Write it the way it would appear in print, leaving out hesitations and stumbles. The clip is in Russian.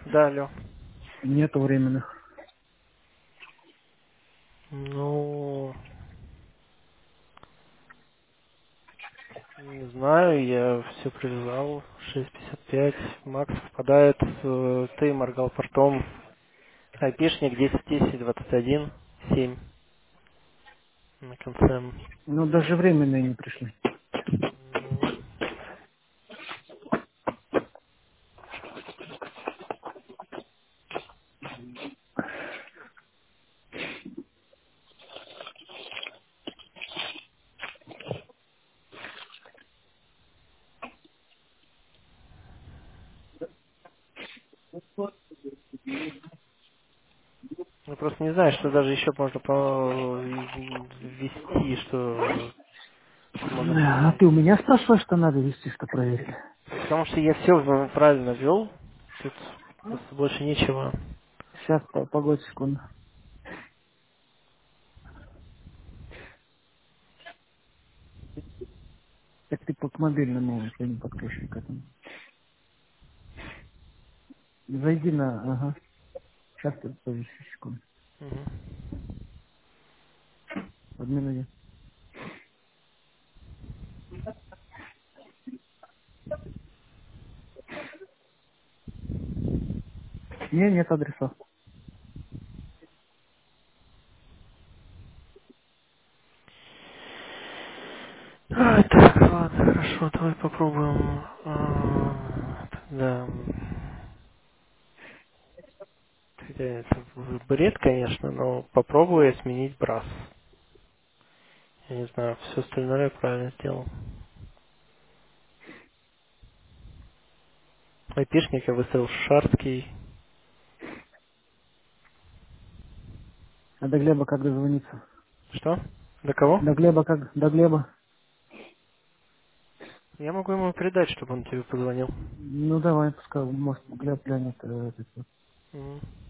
Да, алло. Нету временных. Ну, не знаю, я все привязал. 6.55. Макс впадает. Ты моргал портом. Айпишник 10.10.21. 7 на конце. Ну, даже временные не пришли. Ну, я просто не знаю, что даже еще можно ввести, что можно А поменять. ты у меня спрашиваешь, что надо вести, что проверить? Потому что я все правильно вел. Тут просто больше нечего. Сейчас, погодь секунду. Так ты по к мобильному, если не подключен к этому. Зайди на... Ага. Сейчас ты подожди секунду. Мгм. Подмину. Не, нет адреса. Так, ладно, хорошо, давай попробуем. Тогда, хотя это бред, конечно, но попробую я сменить брас. Я не знаю, все остальное я правильно сделал. Айпишник я выставил шарский. А до Глеба как дозвониться? Что? До кого? До Глеба как? До Глеба? Я могу ему передать, чтобы он тебе позвонил. Ну, давай, пускай, может, Глеб глянет. Мгм.